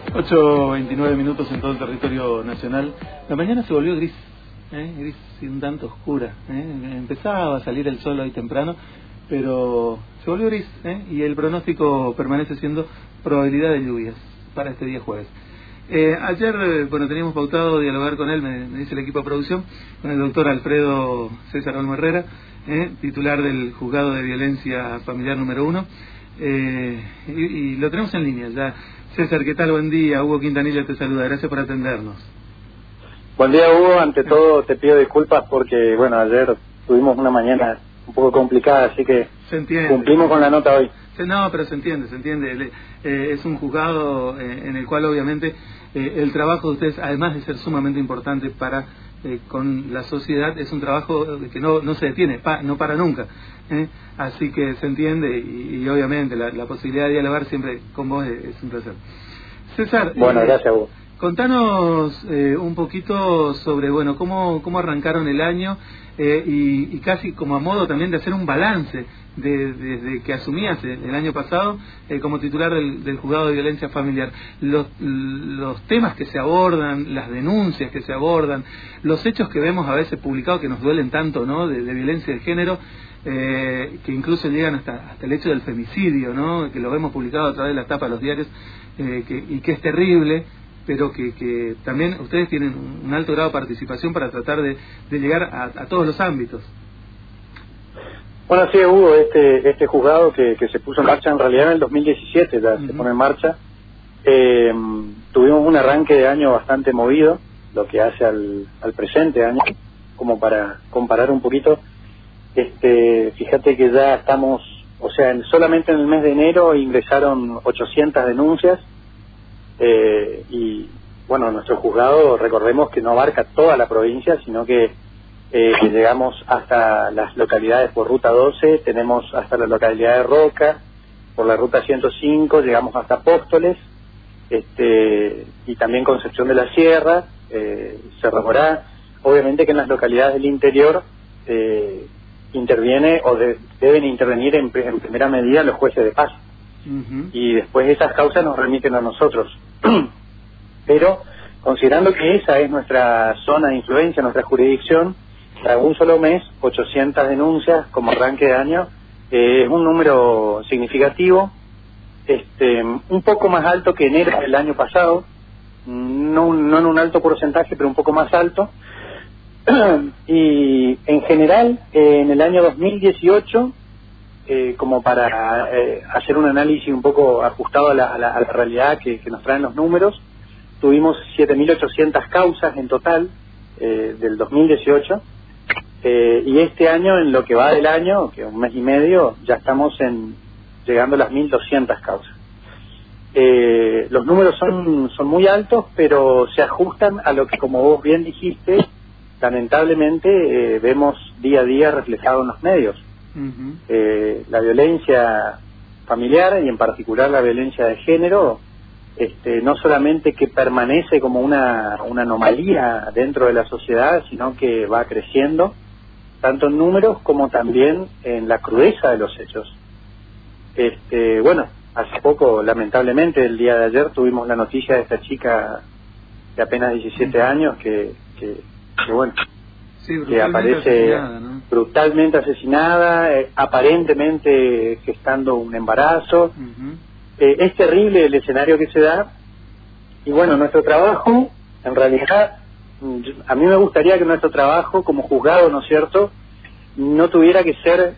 8:29 en todo el territorio nacional. La mañana se volvió gris, gris y un tanto oscura. Empezaba a salir el sol hoy temprano, pero se volvió gris, y el pronóstico permanece siendo probabilidad de lluvias para este día jueves. Ayer, teníamos pautado dialogar con él, me dice el equipo de producción, con el doctor Alfredo César Olmo Herrera, titular del Juzgado de Violencia Familiar número 1, y lo tenemos en línea ya. César, ¿qué tal? Buen día. Hugo Quintanilla te saluda. Gracias por atendernos. Buen día, Hugo. Ante todo te pido disculpas porque, ayer tuvimos una mañana un poco complicada, así que cumplimos con la nota hoy. No, pero se entiende. Es un juzgado en el cual obviamente el trabajo de ustedes, además de ser sumamente importante para con la sociedad, es un trabajo que no se detiene, no para nunca. Así que se entiende y obviamente la posibilidad de dialogar siempre con vos es un placer. César, gracias, Hugo. Contanos un poquito sobre cómo arrancaron el año y casi como a modo también de hacer un balance desde que asumías el año pasado como titular del Juzgado de Violencia Familiar. Los temas que se abordan, las denuncias que se abordan, los hechos que vemos a veces publicados que nos duelen tanto, ¿no? de violencia de género, que incluso llegan hasta el hecho del femicidio, ¿no? Que lo vemos publicado a través de la tapa de los diarios, y que es terrible, pero que también ustedes tienen un alto grado de participación para tratar de llegar a todos los ámbitos. Bueno, sí, Hugo, este juzgado que se puso en marcha en realidad en el 2017, ya se pone en marcha. Tuvimos un arranque de año bastante movido, lo que hace al presente año, como para comparar un poquito. Fíjate que ya estamos, solamente en el mes de enero ingresaron 800 denuncias, y nuestro juzgado, recordemos que no abarca toda la provincia, sino que llegamos hasta las localidades por Ruta 12, tenemos hasta la localidad de Roca, por la Ruta 105, llegamos hasta Apóstoles, y también Concepción de la Sierra, Cerro Morá. Obviamente que en las localidades del interior interviene o deben intervenir en primera medida los jueces de paz, y después esas causas nos remiten a nosotros. Pero considerando que esa es nuestra zona de influencia, nuestra jurisdicción, para un solo mes 800 denuncias como arranque de año, es un número significativo, un poco más alto que enero del año pasado, no en un alto porcentaje, pero un poco más alto. Y en general, en el año 2018, como para hacer un análisis un poco ajustado a la realidad que nos traen los números, tuvimos 7.800 causas en total del 2018, y este año, en lo que va del año, que es un mes y medio, ya estamos llegando a las 1.200 causas. Los números son muy altos, pero se ajustan a lo que, como vos bien dijiste, lamentablemente vemos día a día reflejado en los medios. La violencia familiar, y en particular la violencia de género, no solamente que permanece como una anomalía dentro de la sociedad, sino que va creciendo, tanto en números como también en la crudeza de los hechos. Hace poco, lamentablemente, el día de ayer tuvimos la noticia de esta chica de apenas 17 años que aparece asesinada, ¿no? Brutalmente asesinada, aparentemente gestando un embarazo. Es terrible el escenario que se da, y nuestro trabajo, en realidad, a mí me gustaría que nuestro trabajo como juzgado, ¿no es cierto?, no tuviera que ser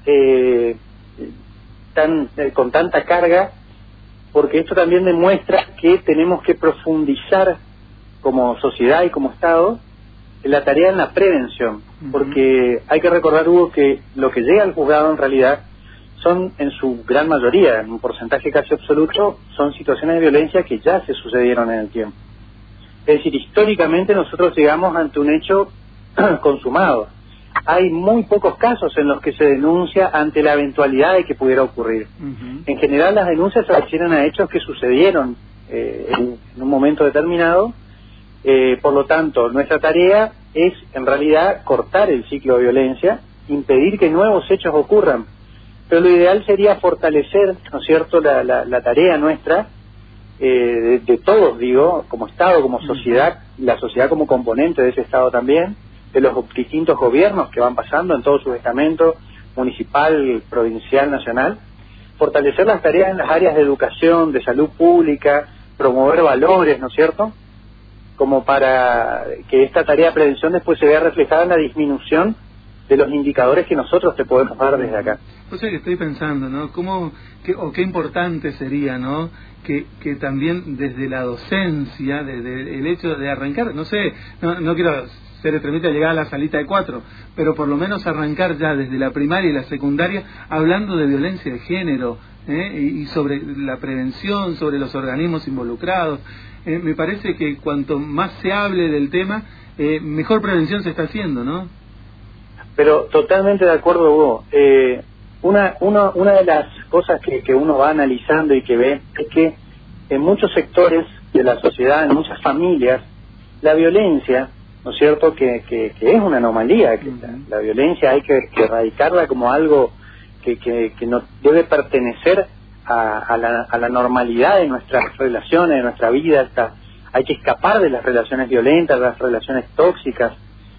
con tanta carga, porque esto también demuestra que tenemos que profundizar como sociedad y como Estado la tarea en la prevención, porque hay que recordar, Hugo, que lo que llega al juzgado en realidad son, en su gran mayoría, en un porcentaje casi absoluto, son situaciones de violencia que ya se sucedieron en el tiempo. Es decir, históricamente nosotros llegamos ante un hecho consumado. Hay muy pocos casos en los que se denuncia ante la eventualidad de que pudiera ocurrir. En general, las denuncias se refieren a hechos que sucedieron en un momento determinado. Por lo tanto, nuestra tarea es, en realidad, cortar el ciclo de violencia, impedir que nuevos hechos ocurran. Pero lo ideal sería fortalecer, ¿no es cierto?, la tarea nuestra, de todos, digo, como Estado, como sociedad, la sociedad como componente de ese Estado también, de los distintos gobiernos que van pasando en todos sus estamentos, municipal, provincial, nacional, fortalecer las tareas en las áreas de educación, de salud pública, promover valores, ¿no es cierto?, como para que esta tarea de prevención después se vea reflejada en la disminución de los indicadores que nosotros te podemos dar desde acá. O sea que estoy pensando, ¿no? Qué importante sería, ¿no? Que también desde la docencia, desde el hecho de arrancar, no sé, no quiero ser extremista llegar a la salita de 4, pero por lo menos arrancar ya desde la primaria y la secundaria hablando de violencia de género, y sobre la prevención, sobre los organismos involucrados. Me parece que cuanto más se hable del tema, mejor prevención se está haciendo, ¿no? Pero totalmente de acuerdo, Hugo. Una de las cosas que uno va analizando y que ve es que en muchos sectores de la sociedad, en muchas familias, la violencia, ¿no es cierto?, que es una anomalía, que la violencia hay que erradicarla como algo que no debe pertenecer a la normalidad de nuestras relaciones, de nuestra vida. Hay que escapar de las relaciones violentas, de las relaciones tóxicas.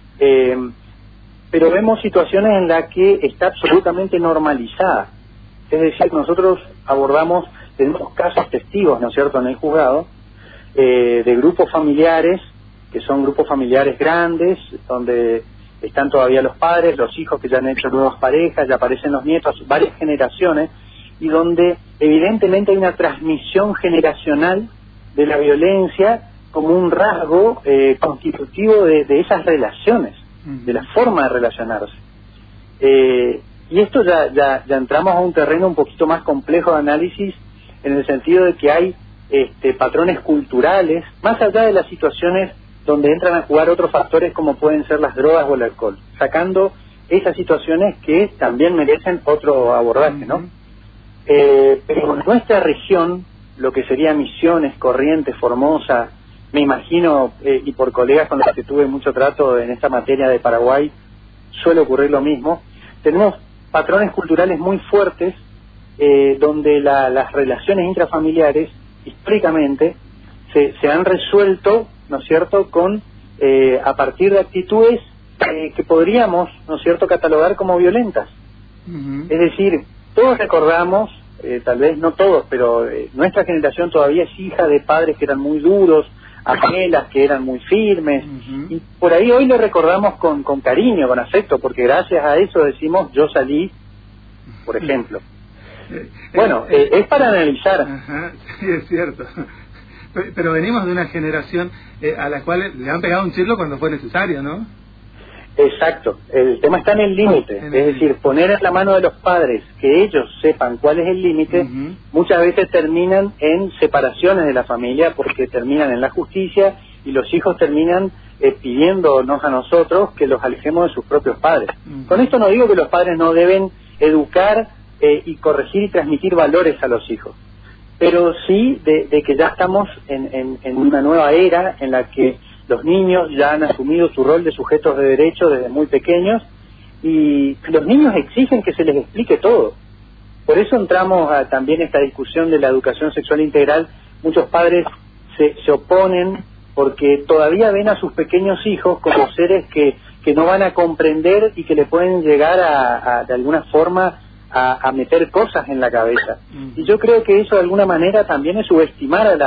Pero vemos situaciones en las que está absolutamente normalizada. Es decir, nosotros tenemos casos testigos, ¿no es cierto?, en el juzgado, de grupos familiares, que son grupos familiares grandes, donde están todavía los padres, los hijos que ya han hecho nuevas parejas, ya aparecen los nietos, varias generaciones, y donde evidentemente hay una transmisión generacional de la violencia como un rasgo constitutivo de esas relaciones, de la forma de relacionarse. Y esto ya entramos a un terreno un poquito más complejo de análisis, en el sentido de que hay patrones culturales, más allá de las situaciones donde entran a jugar otros factores como pueden ser las drogas o el alcohol, sacando esas situaciones que también merecen otro abordaje, ¿no? Pero en nuestra región, lo que sería Misiones, Corrientes, Formosa, me imagino, y por colegas con los que tuve mucho trato en esta materia de Paraguay, suele ocurrir lo mismo. Tenemos patrones culturales muy fuertes, donde las relaciones intrafamiliares, históricamente, se han resuelto, ¿no es cierto?, a partir de actitudes que podríamos, ¿no es cierto?, catalogar como violentas. Es decir, todos recordamos, tal vez no todos, pero nuestra generación todavía es hija de padres que eran muy duros, abuelas que eran muy firmes, y por ahí hoy lo recordamos con cariño, con afecto, porque gracias a eso decimos yo salí, por ejemplo. Bueno, es para analizar. Ajá, sí, es cierto. Pero venimos de una generación a la cual le han pegado un chirlo cuando fue necesario, ¿no? Exacto, el tema está en el límite, es decir, poner en la mano de los padres que ellos sepan cuál es el límite. Muchas veces terminan en separaciones de la familia porque terminan en la justicia y los hijos terminan pidiéndonos a nosotros que los alejemos de sus propios padres. Con esto no digo que los padres no deben educar y corregir y transmitir valores a los hijos, pero sí de que ya estamos en una nueva era en la que los niños ya han asumido su rol de sujetos de derecho desde muy pequeños, y los niños exigen que se les explique todo. Por eso entramos también a esta discusión de la educación sexual integral. Muchos padres se oponen porque todavía ven a sus pequeños hijos como seres que no van a comprender y que le pueden llegar de alguna forma a meter cosas en la cabeza. Y yo creo que eso de alguna manera también es subestimar a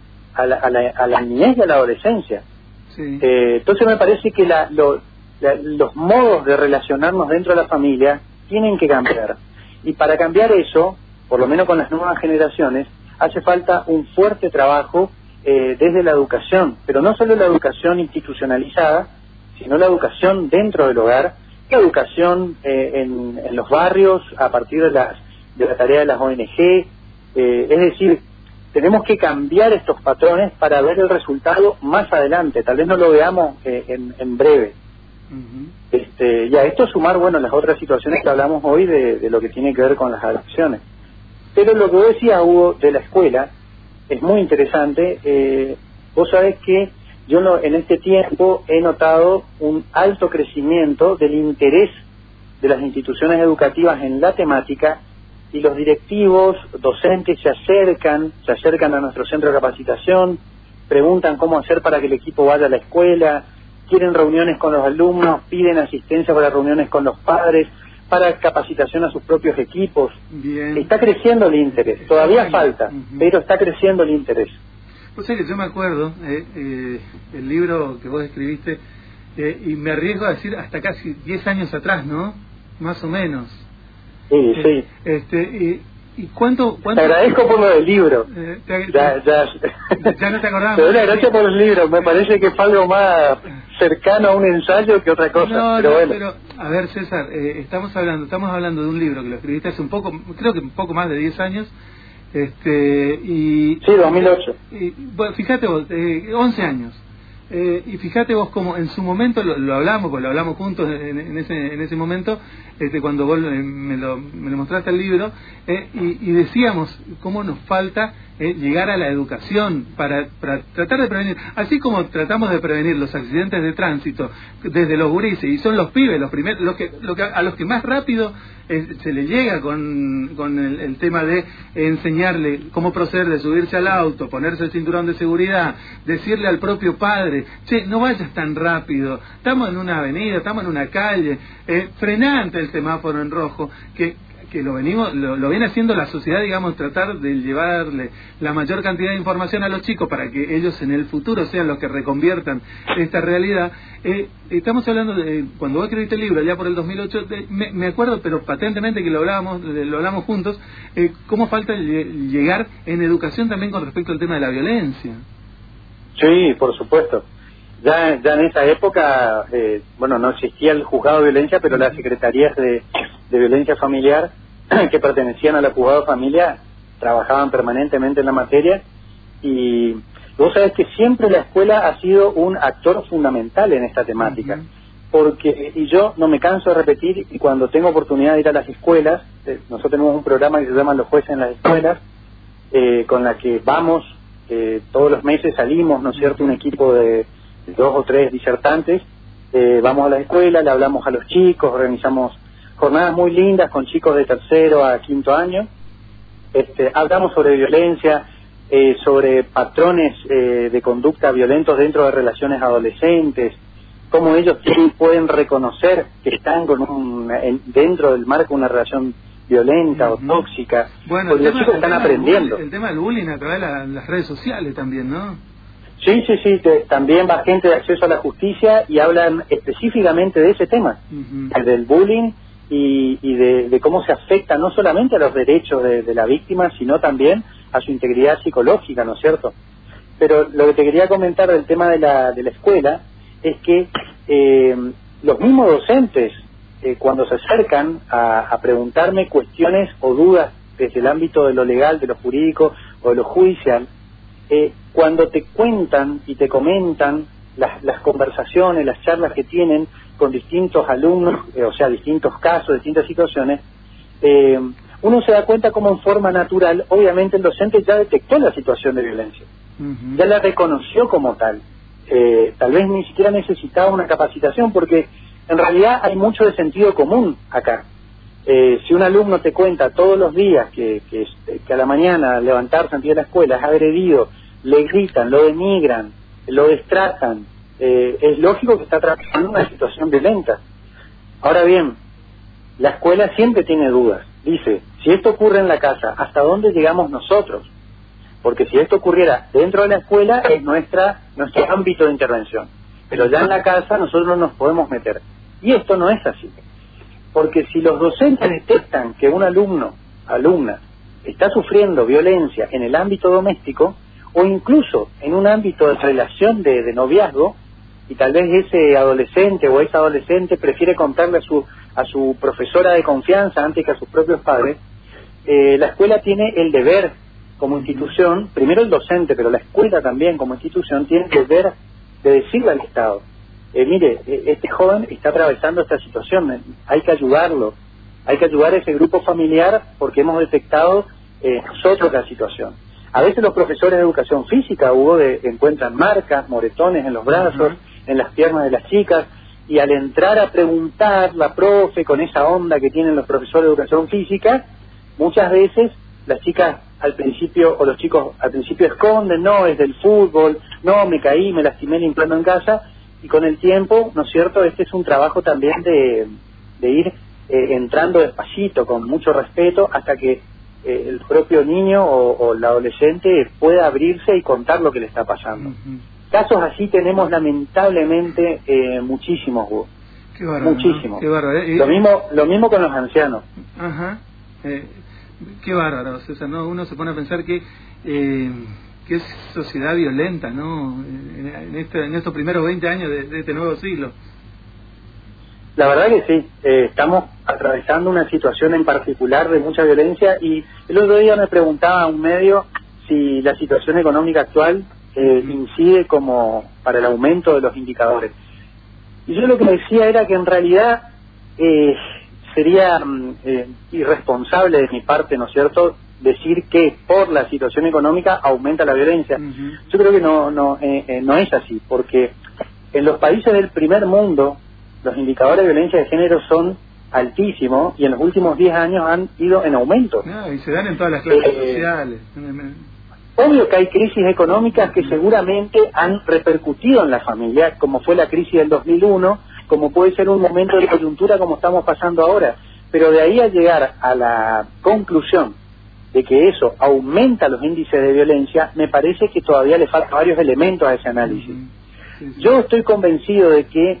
la niñez y a la adolescencia. Sí. Entonces me parece que los modos de relacionarnos dentro de la familia tienen que cambiar, y para cambiar eso, por lo menos con las nuevas generaciones, hace falta un fuerte trabajo desde la educación, pero no solo la educación institucionalizada, sino la educación dentro del hogar, la educación en los barrios a partir de la tarea de las ONG. Es decir, tenemos que cambiar estos patrones para ver el resultado más adelante. Tal vez no lo veamos en breve. Y a esto sumar, bueno, las otras situaciones que hablamos hoy de lo que tiene que ver con las adicciones. Pero lo que vos decías, Hugo, de la escuela, es muy interesante. Vos sabés que yo en este tiempo he notado un alto crecimiento del interés de las instituciones educativas en la temática, y los directivos, docentes se acercan a nuestro centro de capacitación, preguntan cómo hacer para que el equipo vaya a la escuela, quieren reuniones con los alumnos, piden asistencia para reuniones con los padres, para capacitación a sus propios equipos. Bien. Está creciendo el interés, todavía falta, pero está creciendo el interés. O sea que yo me acuerdo, el libro que vos escribiste, y me arriesgo a decir hasta casi 10 años atrás, ¿no? Más o menos. Sí, sí. ¿Y cuánto? Te agradezco por lo del libro. Ya no te acordabas. Te doy las gracias por el libro. Me parece que fue algo más cercano a un ensayo que otra cosa. No, pero bueno. pero a ver, César, estamos hablando de un libro que lo escribiste hace creo que un poco más de 10 años. Sí, 2008. Bueno, fíjate vos, 11 años. Y fíjate vos como en su momento lo hablamos, pues lo hablamos juntos en ese momento, cuando vos me lo mostraste el libro, y decíamos cómo nos falta llegar a la educación para tratar de prevenir, así como tratamos de prevenir los accidentes de tránsito desde los gurises, y son los pibes los primeros, a los que más rápido se le llega con el tema de enseñarle cómo proceder, de subirse al auto, ponerse el cinturón de seguridad, decirle al propio padre, che, no vayas tan rápido, estamos en una avenida, estamos en una calle, frená ante el semáforo en rojo, que lo viene haciendo la sociedad, digamos, tratar de llevarle la mayor cantidad de información a los chicos para que ellos en el futuro sean los que reconviertan esta realidad. Estamos hablando de, cuando vos escribiste el libro, ya por el 2008, me acuerdo, pero patentemente que lo hablamos juntos, cómo falta llegar en educación también con respecto al tema de la violencia. Sí, por supuesto. Ya en esa época, no existía el juzgado de violencia, pero las secretarías de violencia familiar que pertenecían a la juzgado de familia trabajaban permanentemente en la materia, y vos sabés que siempre la escuela ha sido un actor fundamental en esta temática, porque, y yo no me canso de repetir, y cuando tengo oportunidad de ir a las escuelas, nosotros tenemos un programa que se llama Los Jueces en las Escuelas, con la que vamos, todos los meses salimos, ¿no es cierto?, un equipo de 2 o 3 disertantes, vamos a la escuela, le hablamos a los chicos, organizamos jornadas muy lindas con chicos de 3º a 5º año, hablamos sobre violencia, sobre patrones de conducta violentos dentro de relaciones adolescentes, cómo ellos pueden reconocer que están dentro del marco de una relación violenta o tóxica, bueno, porque los chicos están aprendiendo. El tema del bullying a través de las redes sociales también, ¿no? Sí, también va gente de acceso a la justicia y hablan específicamente de ese tema, el del bullying y de cómo se afecta no solamente a los derechos de la víctima, sino también a su integridad psicológica, ¿no es cierto? Pero lo que te quería comentar del tema de la escuela es que los mismos docentes, cuando se acercan a preguntarme cuestiones o dudas desde el ámbito de lo legal, de lo jurídico o de lo judicial, cuando te cuentan y te comentan las conversaciones, las charlas que tienen con distintos alumnos, o sea, distintos casos, distintas situaciones, uno se da cuenta cómo en forma natural, obviamente el docente ya detectó la situación de violencia, ya la reconoció como tal, tal vez ni siquiera necesitaba una capacitación, porque en realidad hay mucho de sentido común acá. Si un alumno te cuenta todos los días que a la mañana al levantarse antes de la escuela es agredido, le gritan, lo denigran, lo destratan, es lógico que está atravesando una situación violenta. Ahora bien, la escuela siempre tiene dudas. Dice, si esto ocurre en la casa, ¿hasta dónde llegamos nosotros? Porque si esto ocurriera dentro de la escuela es nuestro ámbito de intervención, pero ya en la casa nosotros no nos podemos meter. Y esto no es así, porque si los docentes detectan que un alumna está sufriendo violencia en el ámbito doméstico o incluso en un ámbito de relación de noviazgo, y tal vez ese adolescente o esa adolescente prefiere contarle a su profesora de confianza antes que a sus propios padres, la escuela tiene el deber como institución, primero el docente, pero la escuela también como institución tiene el deber de decirle al Estado, mire, este joven está atravesando esta situación, hay que ayudarlo, hay que ayudar a ese grupo familiar porque hemos detectado nosotros la situación. A veces los profesores de educación física, encuentran marcas, moretones en los brazos, en las piernas de las chicas, y al entrar a preguntar la profe con esa onda que tienen los profesores de educación física, muchas veces las chicas al principio, o los chicos al principio esconden, no, es del fútbol, no, me caí, me lastimé limpiando en casa, y con el tiempo, ¿no es cierto?, este es un trabajo también de ir entrando despacito, con mucho respeto, hasta que el propio niño o el adolescente pueda abrirse y contar lo que le está pasando. Casos así tenemos lamentablemente muchísimos, Hugo. Qué bárbaro, muchísimos. ¿no? Qué bárbaro. Lo mismo con los ancianos. Ajá. Qué bárbaro, César, ¿no? Uno se pone a pensar que es sociedad violenta, ¿no? En estos primeros 20 años de este nuevo siglo. La verdad que sí, estamos atravesando una situación en particular de mucha violencia, y el otro día me preguntaba a un medio si la situación económica actual incide como para el aumento de los indicadores. Y yo lo que decía era que en realidad sería irresponsable de mi parte, ¿no es cierto?, decir que por la situación económica aumenta la violencia. Yo creo que no es así, porque en los países del primer mundo los indicadores de violencia de género son altísimos, y en los últimos 10 años han ido en aumento. Y se dan en todas las clases sociales. Obvio que hay crisis económicas que seguramente han repercutido en la familia, como fue la crisis del 2001, como puede ser un momento de coyuntura como estamos pasando ahora, pero de ahí a llegar a la conclusión de que eso aumenta los índices de violencia, me parece que todavía le faltan varios elementos a ese análisis. Yo estoy convencido de que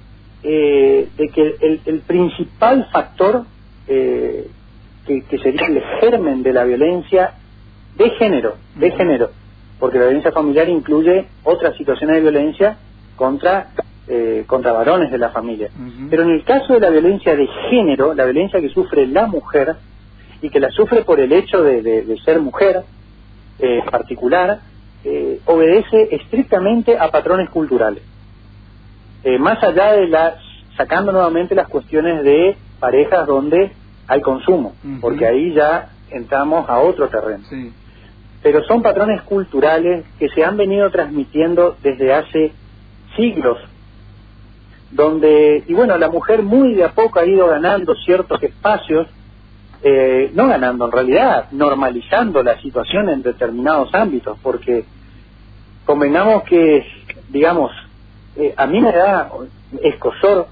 el principal factor que sería el germen de la violencia de género, porque la violencia familiar incluye otras situaciones de violencia contra varones de la familia. Pero en el caso de la violencia de género, la violencia que sufre la mujer, y que la sufre por el hecho de ser mujer en particular, obedece estrictamente a patrones culturales. Más allá de sacando nuevamente las cuestiones de parejas donde hay consumo, porque ahí ya entramos a otro terreno. Sí. Pero son patrones culturales que se han venido transmitiendo desde hace siglos, donde, y bueno, la mujer muy de a poco ha ido ganando ciertos espacios, no ganando en realidad, normalizando la situación en determinados ámbitos, porque convengamos que, digamos, a mí me da escozor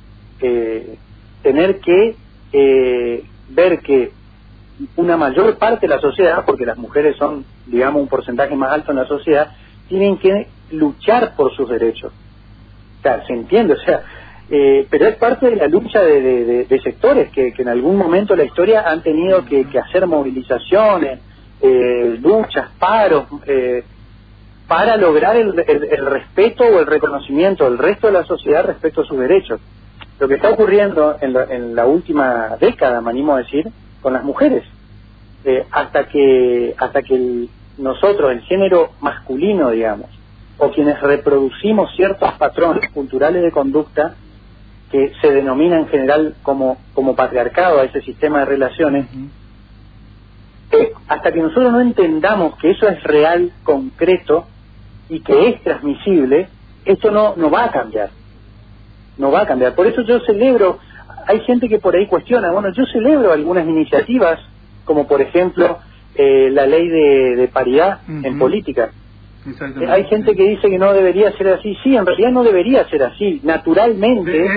tener que ver que una mayor parte de la sociedad, porque las mujeres son, digamos, un porcentaje más alto en la sociedad, tienen que luchar por sus derechos. O sea, se entiende, o sea, pero es parte de la lucha de sectores que en algún momento de la historia han tenido que hacer movilizaciones, luchas, paros, para lograr el respeto o el reconocimiento del resto de la sociedad respecto a sus derechos. Lo que está ocurriendo en la última década, me animo a decir, con las mujeres, hasta que nosotros, el género masculino, digamos, o quienes reproducimos ciertos patrones culturales de conducta que se denomina en general como patriarcado a ese sistema de relaciones, hasta que nosotros no entendamos que eso es real, concreto y que es transmisible, esto no va a cambiar. No va a cambiar. Por eso yo celebro, hay gente que por ahí cuestiona, bueno, yo celebro algunas iniciativas, como por ejemplo la ley de paridad en política. Hay gente que dice que no debería ser así. Sí, en realidad no debería ser así. Naturalmente,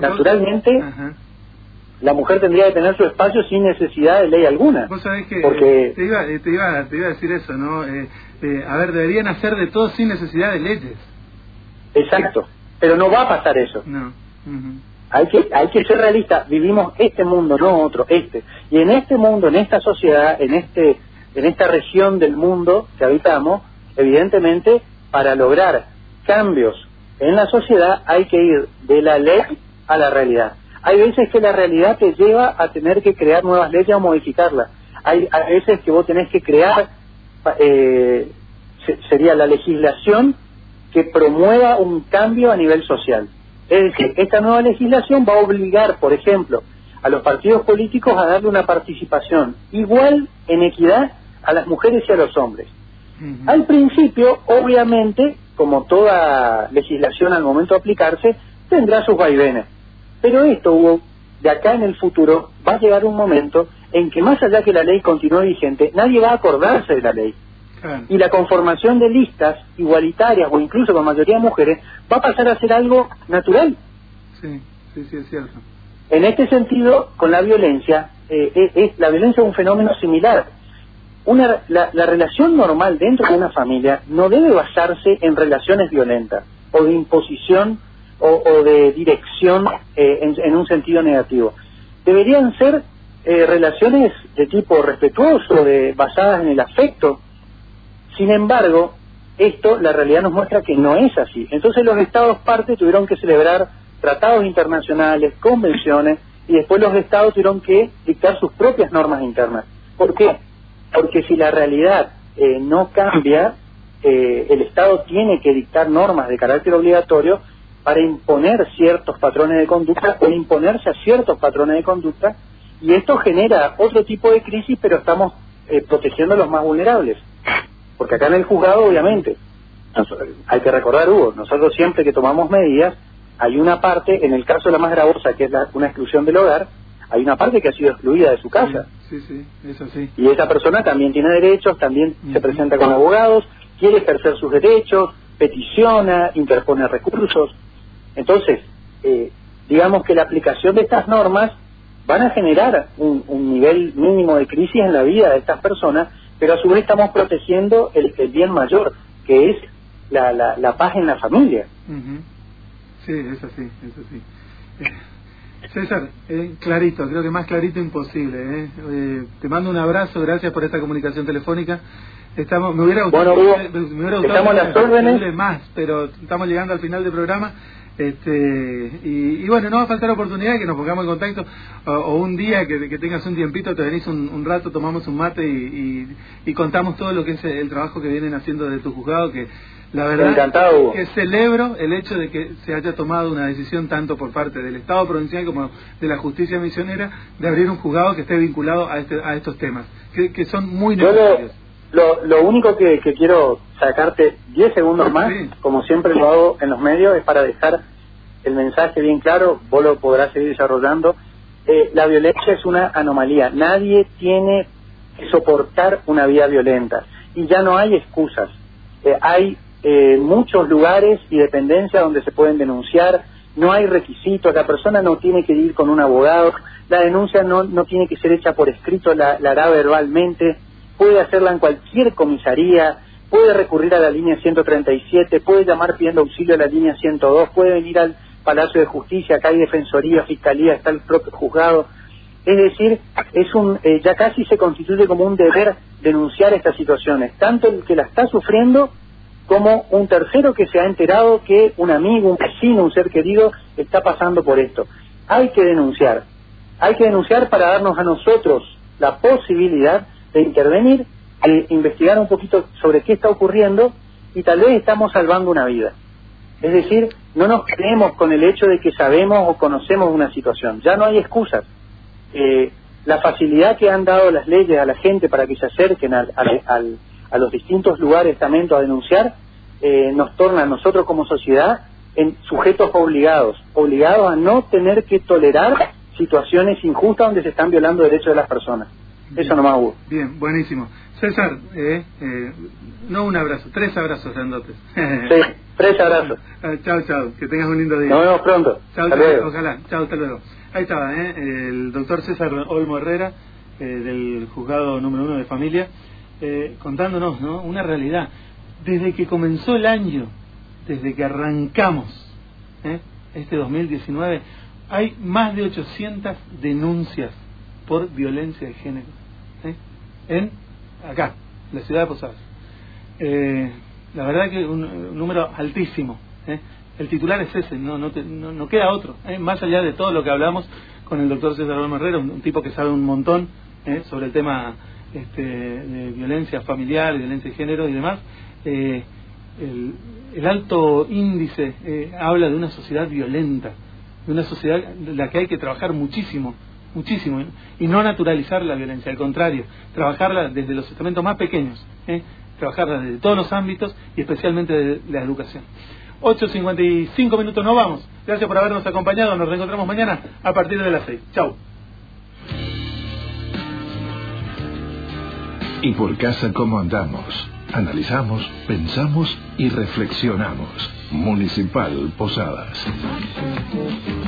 la mujer tendría que tener su espacio sin necesidad de ley alguna. Vos sabés que porque te iba a decir eso, ¿no? A ver, deberían hacer de todo sin necesidad de leyes. Exacto, pero no va a pasar eso. No. Hay que ser realistas. Vivimos este mundo, no otro, este. Y en este mundo, en esta sociedad, en esta región del mundo que habitamos, evidentemente, para lograr cambios en la sociedad hay que ir de la ley a la realidad. Hay veces que la realidad te lleva a tener que crear nuevas leyes o modificarlas. Hay veces que vos tenés que crear, sería la legislación que promueva un cambio a nivel social. Es decir, esta nueva legislación va a obligar, por ejemplo, a los partidos políticos a darle una participación igual, en equidad, a las mujeres y a los hombres. Al principio, obviamente, como toda legislación al momento de aplicarse, tendrá sus vaivenes. Pero esto, Hugo, de acá en el futuro, va a llegar un momento en que más allá que la ley continúe vigente, nadie va a acordarse de la ley. Y la conformación de listas igualitarias o incluso con mayoría de mujeres va a pasar a ser algo natural. Sí, sí, sí, es cierto. En este sentido, con la violencia, la violencia es un fenómeno similar. La relación normal dentro de una familia no debe basarse en relaciones violentas o de imposición o de dirección en un sentido negativo. Deberían ser relaciones de tipo respetuoso, basadas en el afecto. Sin embargo, la realidad nos muestra que no es así. Entonces los Estados partes tuvieron que celebrar tratados internacionales, convenciones, y después los Estados tuvieron que dictar sus propias normas internas. ¿Por qué? Porque si la realidad no cambia, el Estado tiene que dictar normas de carácter obligatorio para imponer ciertos patrones de conducta o imponerse a ciertos patrones de conducta, y esto genera otro tipo de crisis, pero estamos protegiendo a los más vulnerables. Porque acá en el juzgado, obviamente, hay que recordar, Hugo, nosotros siempre que tomamos medidas, hay una parte, en el caso de la más gravosa, que es una exclusión del hogar, hay una parte que ha sido excluida de su casa. Sí, sí, eso sí. Y esa persona también tiene derechos, también se presenta con abogados, quiere ejercer sus derechos, peticiona, interpone recursos. Entonces, digamos que la aplicación de estas normas van a generar un nivel mínimo de crisis en la vida de estas personas, pero a su vez estamos protegiendo el bien mayor, que es la paz en la familia. Sí, es así, es así. César, clarito, creo que más clarito imposible. Te mando un abrazo, gracias por esta comunicación telefónica. Me hubiera gustado, bueno, Hugo, me hubiera gustado estamos a las órdenes más, pero estamos llegando al final del programa. Y bueno, no va a faltar oportunidad que nos pongamos en contacto, o un día que tengas un tiempito, te venís un rato, tomamos un mate y contamos todo lo que es el trabajo que vienen haciendo desde tu juzgado, que la verdad encantado, que celebro el hecho de que se haya tomado una decisión tanto por parte del Estado provincial como de la justicia misionera de abrir un juzgado que esté vinculado a estos temas, que son muy necesarios. Lo único que quiero sacarte 10 segundos más, sí, como siempre lo hago en los medios, es para dejar el mensaje bien claro, vos lo podrás seguir desarrollando. La violencia es una anomalía, nadie tiene que soportar una vida violenta, y ya no hay excusas. Hay muchos lugares y dependencias donde se pueden denunciar, no hay requisitos, la persona no tiene que ir con un abogado, la denuncia no tiene que ser hecha por escrito, la hará verbalmente, puede hacerla en cualquier comisaría, puede recurrir a la línea 137, puede llamar pidiendo auxilio a la línea 102, puede venir al Palacio de Justicia, acá hay defensoría, fiscalía, está el propio juzgado. Es decir, ya casi se constituye como un deber denunciar estas situaciones, tanto el que la está sufriendo como un tercero que se ha enterado que un amigo, un vecino, un ser querido está pasando por esto. Hay que denunciar para darnos a nosotros la posibilidad de intervenir, de investigar un poquito sobre qué está ocurriendo, y tal vez estamos salvando una vida. Es decir, no nos quedemos con el hecho de que sabemos o conocemos una situación, ya no hay excusas. La facilidad que han dado las leyes a la gente para que se acerquen a los distintos lugares, estamentos, a denunciar, nos torna a nosotros como sociedad en sujetos obligados a no tener que tolerar situaciones injustas donde se están violando derechos de las personas. Eso nomás, Hugo. Bien, buenísimo. César, no un abrazo, 3 abrazos grandotes. Sí, 3 abrazos. Chao, que tengas un lindo día. Nos vemos pronto. Chao, ojalá. Chao, hasta luego. Ahí estaba, el doctor César Olmo Herrera, del juzgado número 1 de familia, contándonos, ¿no?, una realidad. Desde que comenzó el año, desde que arrancamos este 2019, hay más de 800 denuncias por violencia de género acá, en la ciudad de Posadas. La verdad que un número altísimo. El titular es ese, no queda otro. Más allá de todo lo que hablamos con el doctor César Olmo Herrera, un tipo que sabe un montón sobre el tema de violencia familiar, violencia de género y demás. El alto índice habla de una sociedad violenta, de una sociedad en la que hay que trabajar muchísimo, y no naturalizar la violencia, al contrario, trabajarla desde los estamentos más pequeños, trabajarla desde todos los ámbitos y especialmente de la educación. 8:55, nos vamos. Gracias por habernos acompañado, nos reencontramos mañana a partir de las 6. Chau. Y por casa, ¿cómo andamos? Analizamos, pensamos y reflexionamos. Municipal Posadas.